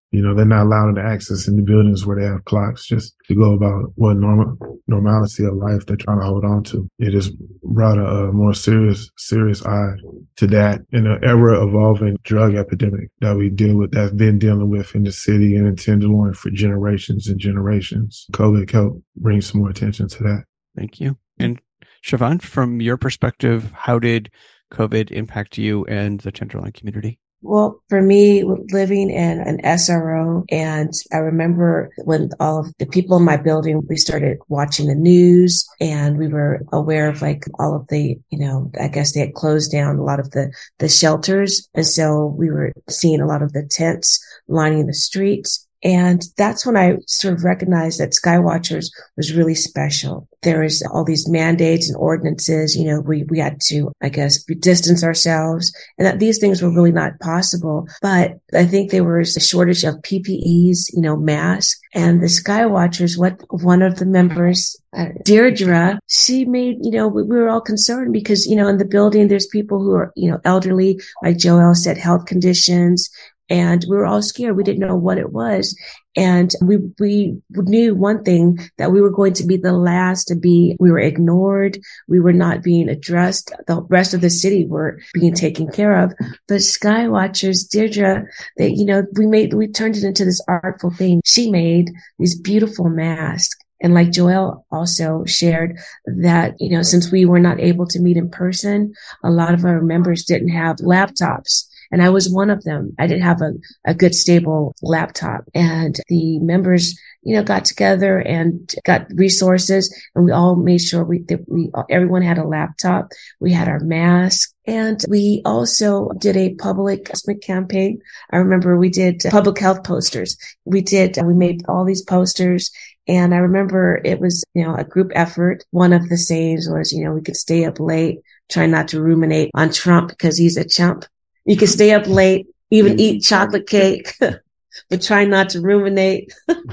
You know, they're not allowed to access in the buildings where they have clocks just to go about what normal normalcy of life they're trying to hold on to. It has brought a, a more serious, serious eye to that in an ever-evolving drug epidemic that we deal with, that's been dealing with in the city and in Tenderloin for generations and generations. COVID helped bring some more attention to that. Thank you. And Siobhan, from your perspective, how did COVID impact you and the Tenderloin community? Well, for me, living in an S R O, and I remember when all of the people in my building, we started watching the news, and we were aware of like all of the, you know, I guess they had closed down a lot of the, the shelters. And so we were seeing a lot of the tents lining the streets. And that's when I sort of recognized that Skywatchers was really special. There was all these mandates and ordinances, you know, we, we had to, I guess, distance ourselves, and that these things were really not possible. But I think there was a shortage of P P Es, you know, masks, and the Skywatchers, what one of the members, uh, Deirdre, she made, you know, we, we were all concerned because, you know, in the building, there's people who are, you know, elderly, like Joel said, health conditions. And we were all scared. We didn't know what it was. And we, we knew one thing, that we were going to be the last to be, we were ignored. We were not being addressed. The rest of the city were being taken care of. But Skywatchers, Deirdre, that, you know, we made, we turned it into this artful thing. She made these beautiful masks. And like Joel also shared that, you know, since we were not able to meet in person, a lot of our members didn't have laptops. And I was one of them. I didn't have a, a good, stable laptop. And the members, you know, got together and got resources, and we all made sure we, that we, everyone had a laptop. We had our masks. And we also did a public campaign. I remember we did public health posters. We did, we made all these posters. And I remember it was, you know, a group effort. One of the sayings was, you know, we could stay up late, try not to ruminate on Trump because he's a chump. You can stay up late, even eat chocolate cake, but try not to ruminate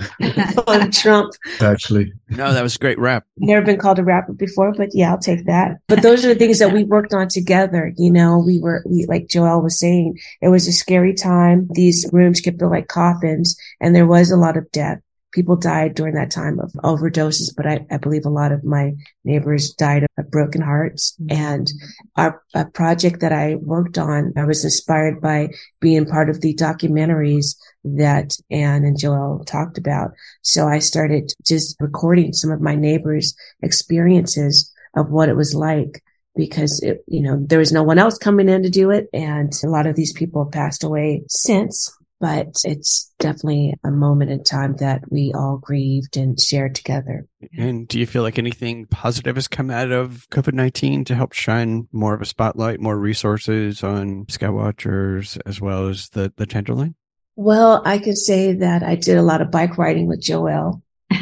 on Trump. Actually. No, that was a great rap. Never been called a rapper before, but yeah, I'll take that. But those are the things that we worked on together. You know, we were, we, like Joel was saying, it was a scary time. These rooms could feel like coffins, and there was a lot of death. People died during that time of overdoses, but I, I believe a lot of my neighbors died of broken hearts. And our a project that I worked on, I was inspired by being part of the documentaries that Anne and Joel talked about. So I started just recording some of my neighbors' experiences of what it was like, because it, you know, there was no one else coming in to do it. And a lot of these people passed away since. But it's definitely a moment in time that we all grieved and shared together. And do you feel like anything positive has come out of COVID nineteen to help shine more of a spotlight, more resources on Skywatchers as well as the, the Tenderloin? Well, I could say that I did a lot of bike riding with Joel.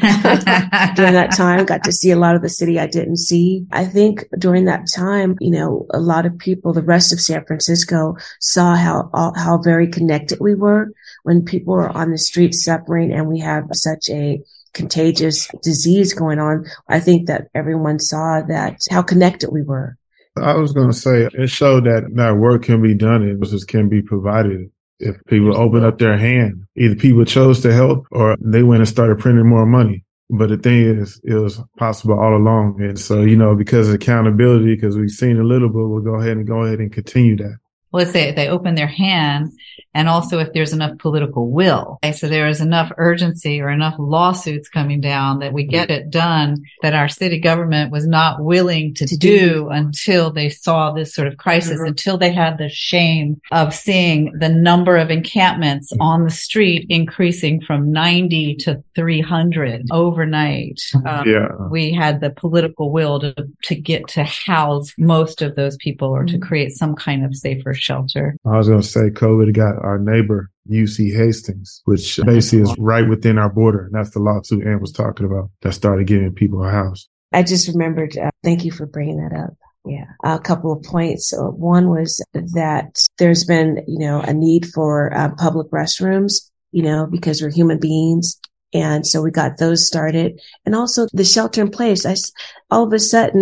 During that time, got to see a lot of the city I didn't see. I think during that time, you know, a lot of people, the rest of San Francisco, saw how how very connected we were when people were on the streets suffering, and we have such a contagious disease going on. I think that everyone saw that how connected we were. I was going to say, it showed that that work can be done and resources can be provided. If people open up their hand, either people chose to help or they went and started printing more money. But the thing is, it was possible all along. And so, you know, because of accountability, because we've seen a little bit, we'll go ahead and go ahead and continue that. Well, let's say if they open their hand, and also if there's enough political will. Okay, so there is enough urgency or enough lawsuits coming down that we get it done that our city government was not willing to, to do, do until they saw this sort of crisis, mm-hmm. until they had the shame of seeing the number of encampments mm-hmm. on the street increasing from ninety to three hundred overnight. Um, yeah. We had the political will to, to get to house most of those people, or to create some kind of safer shelter. I was going to say COVID got our neighbor, U C Hastings, which basically is right within our border. And that's the lawsuit Ann was talking about that started giving people a house. I just remembered, uh, thank you for bringing that up. Yeah. A couple of points. Uh, one was that there's been, you know, a need for uh, public restrooms, you know, because we're human beings. And so we got those started. And also the shelter in place. I, all of a sudden,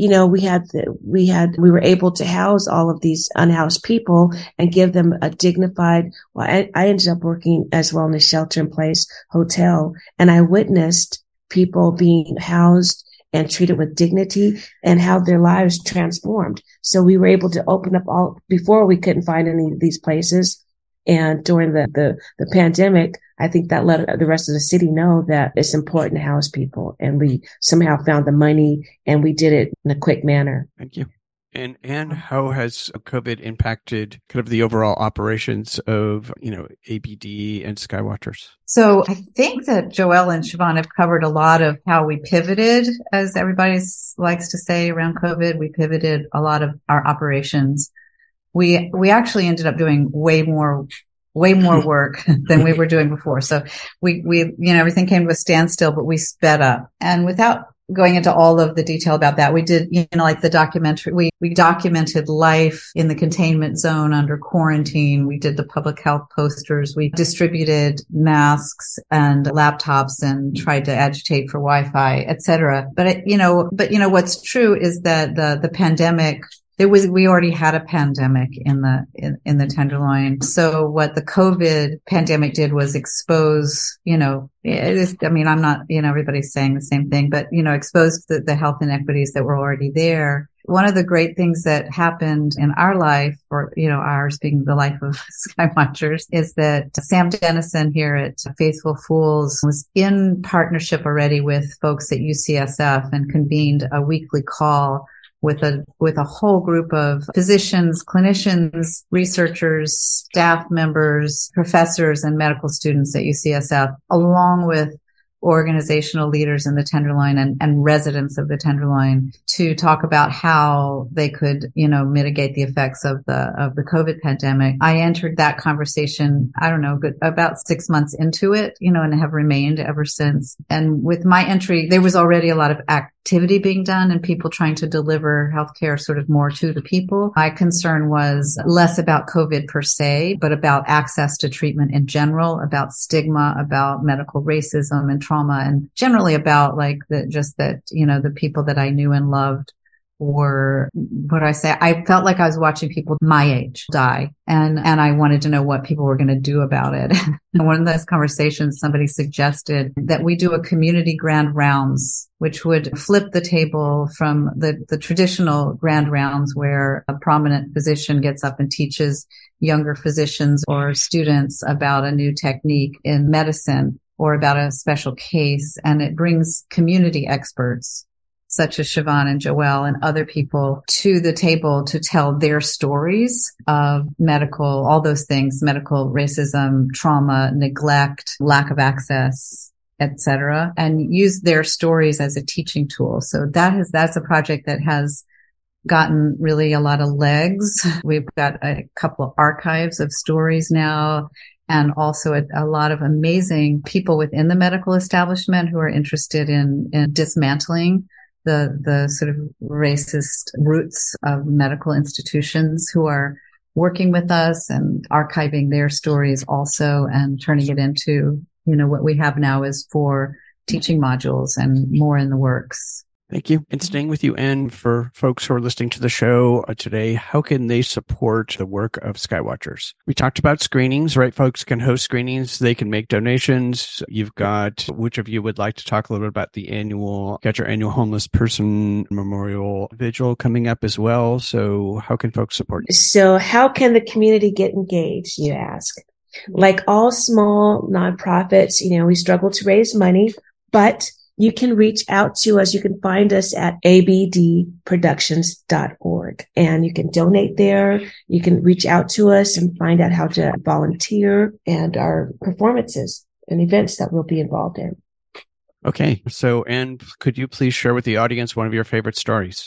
you know, we had, the, we had, we were able to house all of these unhoused people and give them a dignified, well, I, I ended up working as well in a shelter in place hotel, and I witnessed people being housed and treated with dignity and how their lives transformed. So we were able to open up all, before we couldn't find any of these places. And during the, the, the pandemic, I think that let the rest of the city know that it's important to house people. And we somehow found the money and we did it in a quick manner. Thank you. And and how has COVID impacted kind of the overall operations of, you know, A B D and Skywatchers? So I think that Joelle and Siobhan have covered a lot of how we pivoted, as everybody likes to say around COVID. We pivoted a lot of our operations. We we actually ended up doing way more way more work than we were doing before. So we we you know everything came to a standstill, but we sped up. And without going into all of the detail about that, we did, you know, like the documentary, we, we documented life in the containment zone under quarantine. We did the public health posters. We distributed masks and laptops and tried to agitate for Wi-Fi, et cetera. But, it, you know, but, you know, what's true is that the, the pandemic, There was, we already had a pandemic in the, in, in the Tenderloin. So what the COVID pandemic did was expose, you know, it is, I mean, I'm not, you know, everybody's saying the same thing, but, you know, expose the, the health inequities that were already there. One of the great things that happened in our life, or, you know, ours being the life of Skywatchers, is that Sam Dennison here at Faithful Fools was in partnership already with folks at U C S F and convened a weekly call with a, with a whole group of physicians, clinicians, researchers, staff members, professors, and medical students at U C S F, along with organizational leaders in the Tenderloin and, and residents of the Tenderloin, to talk about how they could, you know, mitigate the effects of the, of the COVID pandemic. I entered that conversation, I don't know, good, about six months into it, you know, and have remained ever since. And with my entry, there was already a lot of activity being done and people trying to deliver healthcare sort of more to the people. My concern was less about COVID per se, but about access to treatment in general, about stigma, about medical racism and trauma, and generally about like the, just that, you know, the people that I knew and loved were, what do I say? I felt like I was watching people my age die, and, and I wanted to know what people were going to do about it. And one of those conversations, somebody suggested that we do a community grand rounds, which would flip the table from the, the traditional grand rounds where a prominent physician gets up and teaches younger physicians or students about a new technique in medicine or about a special case. And it brings community experts such as Siobhan and Joelle and other people to the table to tell their stories of medical, all those things, medical racism, trauma, neglect, lack of access, et cetera, and use their stories as a teaching tool. So that is, that's a project that has gotten really a lot of legs. We've got a couple of archives of stories now, and also a, a lot of amazing people within the medical establishment who are interested in, in dismantling the, the sort of racist roots of medical institutions, who are working with us and archiving their stories also and turning it into, you know, what we have now is four teaching modules and more in the works. Thank you. And staying with you, Anne, for folks who are listening to the show today, how can they support the work of Skywatchers? We talked about screenings, right? Folks can host screenings. They can make donations. You've got, which of you would like to talk a little bit about the annual, got your annual homeless person memorial vigil coming up as well. So how can folks support you? So how can the community get engaged, you ask? Like all small nonprofits, you know, we struggle to raise money, but you can reach out to us. You can find us at a b d productions dot org, and you can donate there. You can reach out to us and find out how to volunteer and our performances and events that we'll be involved in. Okay. So, Anne, could you please share with the audience one of your favorite stories?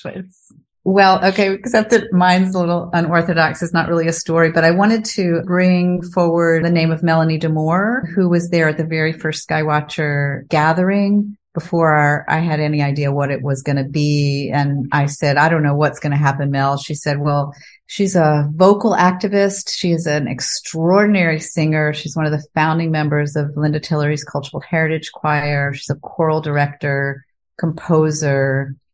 Well, okay, except that mine's a little unorthodox. It's not really a story, but I wanted to bring forward the name of Melanie DeMoore, who was there at the very first Skywatcher gathering before our, I had any idea what it was going to be. And I said, I don't know what's going to happen, Mel. She said, well, she's a vocal activist. She is an extraordinary singer. She's one of the founding members of Linda Tillery's Cultural Heritage Choir. She's a choral director, composer.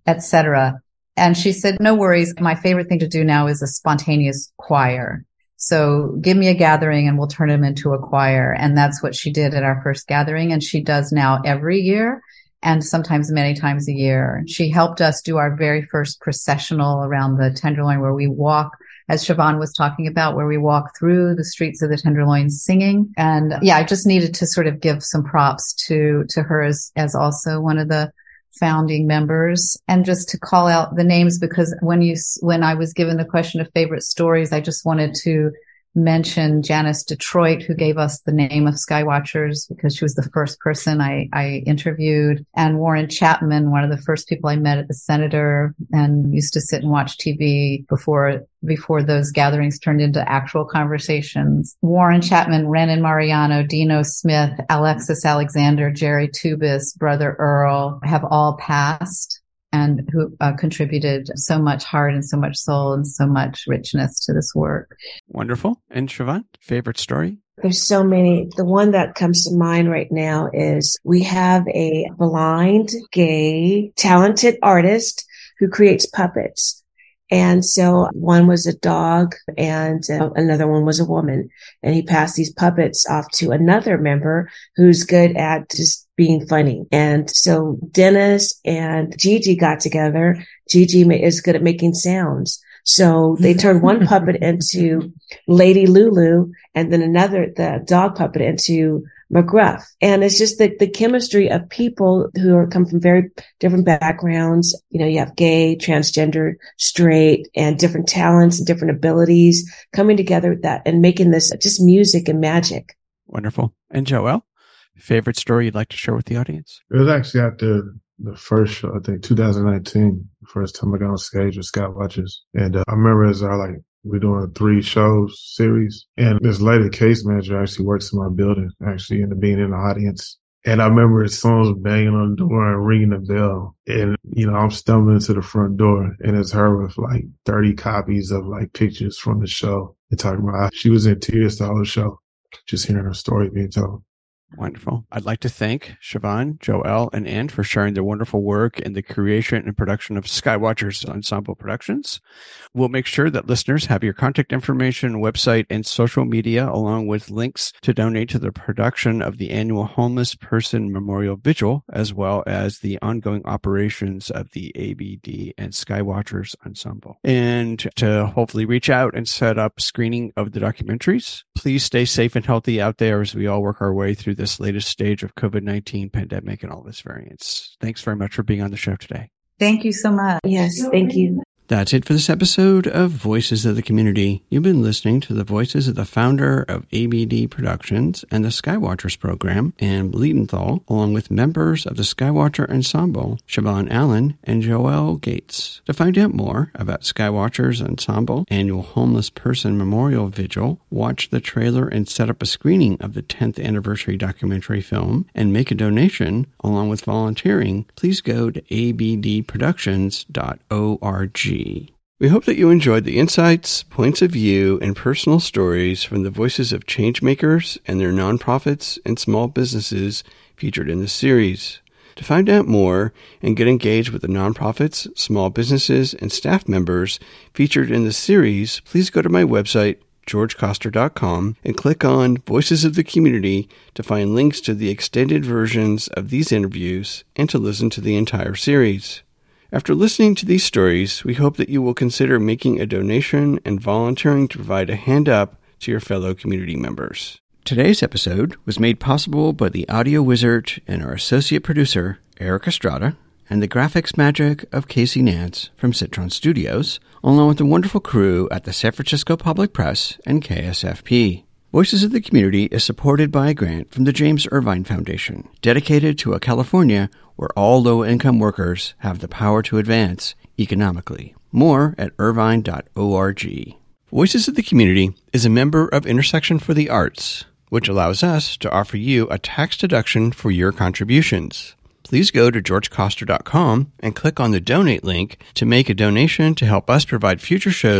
et cetera. And she said, no worries. My favorite thing to do now is a spontaneous choir. So give me a gathering and we'll turn them into a choir. And that's what she did at our first gathering. And she does now every year and sometimes many times a year. She helped us do our very first processional around the Tenderloin, where we walk, as Siobhan was talking about, where we walk through the streets of the Tenderloin singing. And yeah, I just needed to sort of give some props to, to her as, as also one of the founding members, and just to call out the names, because when you, when I was given the question of favorite stories, I just wanted to mention Janice Detroit, who gave us the name of Skywatchers because she was the first person I, I interviewed, and Warren Chapman, one of the first people I met at the Senator, and used to sit and watch T V before before those gatherings turned into actual conversations. Warren Chapman, Renan Mariano, Dino Smith, Alexis Alexander, Jerry Tubis, Brother Earl have all passed, and who uh, contributed so much heart and so much soul and so much richness to this work. Wonderful. And Siobhan, favorite story? There's so many. The one that comes to mind right now is we have a blind, gay, talented artist who creates puppets. And so one was a dog and uh, another one was a woman. And he passed these puppets off to another member who's good at just being funny. And so Dennis and Gigi got together. Gigi is good at making sounds. So they turned one puppet into Lady Lulu and then another, the dog puppet, into McGruff. And it's just the, the chemistry of people who are come from very different backgrounds. You know, you have gay, transgender, straight, and different talents and different abilities coming together with that and making this just music and magic. Wonderful. And Joelle, favorite story you'd like to share with the audience? It was actually at the, the first show, I think two thousand nineteen, the first time I got on stage with Skywatchers. And uh, I remember as I like, we're doing a three shows series, and this lady case manager actually works in my building, actually ended up being in the audience. And I remember his son was banging on the door and ringing the bell. And, you know, I'm stumbling to the front door, and it's her with like thirty copies of like pictures from the show and talking about, she was in tears the whole show, just hearing her story being told. Wonderful. I'd like to thank Siobhan, Joelle, and Ann for sharing their wonderful work in the creation and production of Skywatchers Ensemble Productions. We'll make sure that listeners have your contact information, website, and social media, along with links to donate to the production of the annual Homeless Person Memorial Vigil, as well as the ongoing operations of the A B D and Skywatchers Ensemble. And to hopefully reach out and set up screening of the documentaries. Please stay safe and healthy out there as we all work our way through this latest stage of COVID nineteen pandemic and all its variants. Thanks very much for being on the show today. Thank you so much. Yes, thank you. That's it for this episode of Voices of the Community. You've been listening to the voices of the founder of A B D Productions and the Skywatchers program, Ann Bleedenthal, along with members of the Skywatcher Ensemble, Siobhan Allen and Joelle Gates. To find out more about Skywatchers Ensemble annual Homeless Person Memorial Vigil, watch the trailer and set up a screening of the tenth anniversary documentary film, and make a donation, along with volunteering, please go to a b d productions dot org. We hope that you enjoyed the insights, points of view, and personal stories from the voices of changemakers and their nonprofits and small businesses featured in this series. To find out more and get engaged with the nonprofits, small businesses, and staff members featured in the series, please go to my website, george koster dot com, and click on Voices of the Community to find links to the extended versions of these interviews and to listen to the entire series. After listening to these stories, we hope that you will consider making a donation and volunteering to provide a hand up to your fellow community members. Today's episode was made possible by the audio wizard and our associate producer, Eric Estrada, and the graphics magic of Casey Nance from Citron Studios, along with the wonderful crew at the San Francisco Public Press and K S F P. Voices of the Community is supported by a grant from the James Irvine Foundation, dedicated to a California where all low-income workers have the power to advance economically. More at irvine dot org. Voices of the Community is a member of Intersection for the Arts, which allows us to offer you a tax deduction for your contributions. Please go to george koster dot com and click on the donate link to make a donation to help us provide future shows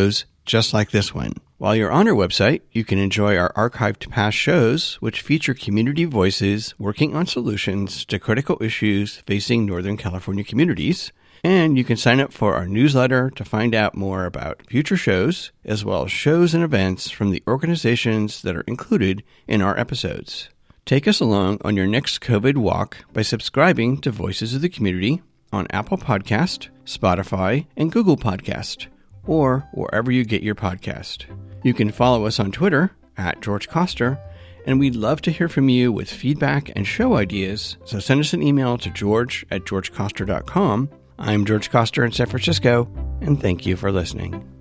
just like this one. While you're on our website, you can enjoy our archived past shows, which feature community voices working on solutions to critical issues facing Northern California communities. And you can sign up for our newsletter to find out more about future shows, as well as shows and events from the organizations that are included in our episodes. Take us along on your next COVID walk by subscribing to Voices of the Community on Apple Podcast, Spotify, and Google Podcast, or wherever you get your podcast. You can follow us on Twitter at George Koster, and we'd love to hear from you with feedback and show ideas, so send us an email to george at george koster dot com. I'm George Koster in San Francisco, and thank you for listening.